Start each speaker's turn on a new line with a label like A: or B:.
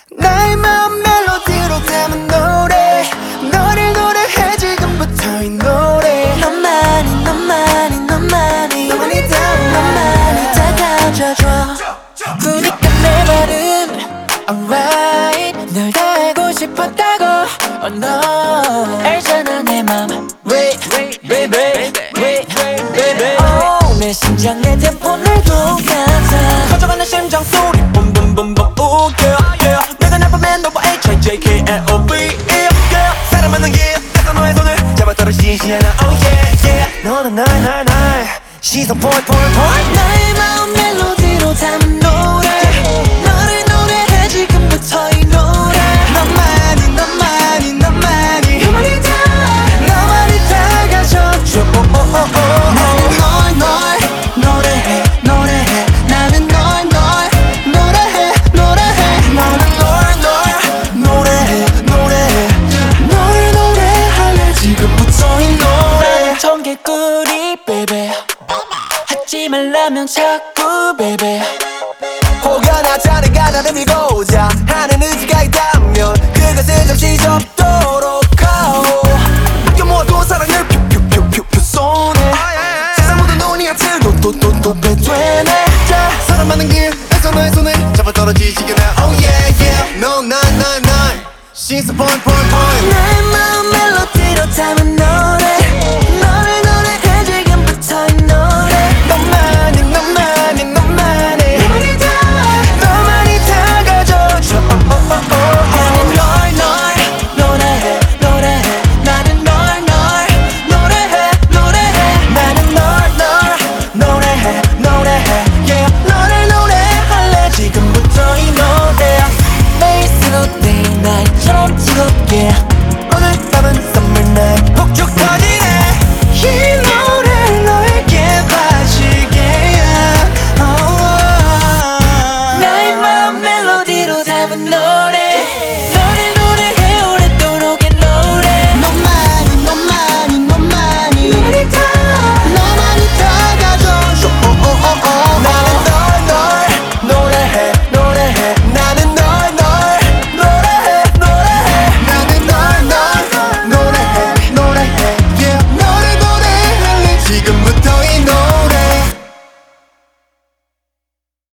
A: 나의 마음 멜로디로 담은 노래 너를 노래해 지금부터 이 노래 너만이 너만이 너만이 너만이 다가져줘 그니까 내 말은 alright 널 다 알고 싶었다고 너 알잖아 내 맘 Wait baby Wait baby 내 심장 내 템포 날 똑같아 커져가는 심장 소리 붐붐붐붐 오 yeah 내가 나쁘면 너와 H-I-J-K-L-O-V yeah 사랑받는 길 내가 너의 손을 잡아 떨어지지 않아 oh yeah 너는 날 시선 point 나의 마음 멜로디로 담은 노래 너를 노래해 지금부터 이 노래 너만이 너만이 너만이 너만이 다가져줘 나는 널 노래해 노래해 나는 널 노래해 노래해 나는 널 노래해 노래해 널 노래할래 지금부터 이 노래 청개구리 baby 하지 말라면 자꾸 baby 혹여나 자네가 나를 밀고자 하는 의지가 있다면 그것을 잠시 접도록 하오 묶여 모아둔 사랑을 퓨퓨퓨퓨 손에 세상 모든 눈이 앞틀고 또 배되네 사랑받는 길에서 너의 손을 잡아 떨어지지 않아 oh yeah 넌 시선 point 나의 마음